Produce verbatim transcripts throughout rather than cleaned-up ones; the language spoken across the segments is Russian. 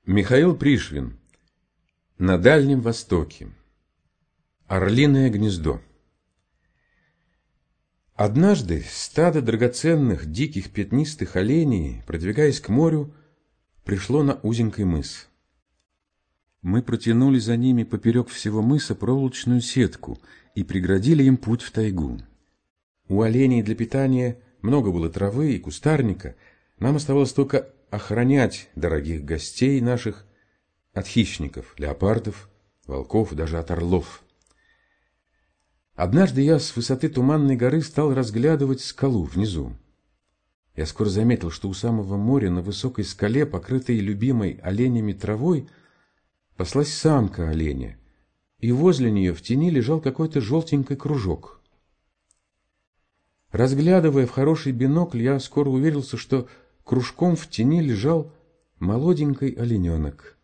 Михаил Пришвин. На Дальнем Востоке. Орлиное гнездо. Однажды стадо драгоценных диких пятнистых оленей, продвигаясь к морю, пришло на узенький мыс. Мы протянули за ними поперек всего мыса проволочную сетку и преградили им путь в тайгу. У оленей для питания много было травы и кустарника, нам оставалось только охранять дорогих гостей наших от хищников, леопардов, волков, даже от орлов. Однажды я с высоты Туманной горы стал разглядывать скалу внизу. Я скоро заметил, что у самого моря на высокой скале, покрытой любимой оленями травой, паслась самка оленя, и возле нее в тени лежал какой-то желтенький кружок. Разглядывая в хороший бинокль, я скоро уверился, что кружком в тени лежал молоденький олененок.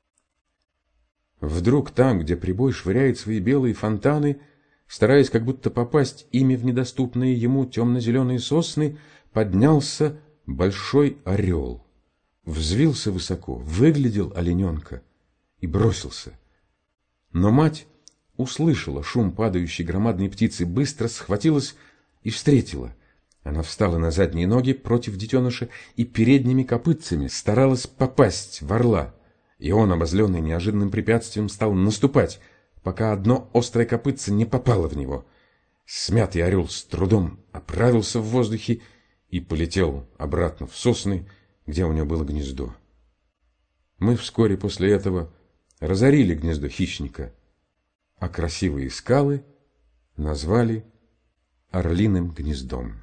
Вдруг там, где прибой швыряет свои белые фонтаны, стараясь как будто попасть ими в недоступные ему темно-зеленые сосны, поднялся большой орел, взвился высоко, выглядел олененка и бросился. Но мать услышала шум падающей громадной птицы, быстро схватилась и встретила. Она встала на задние ноги против детеныша и передними копытцами старалась попасть в орла, и он, обозленный неожиданным препятствием, стал наступать, пока одно острое копытце не попало в него. Смятый орел с трудом оправился в воздухе и полетел обратно в сосны, где у него было гнездо. Мы вскоре после этого разорили гнездо хищника, а красивые скалы назвали Орлиным гнездом.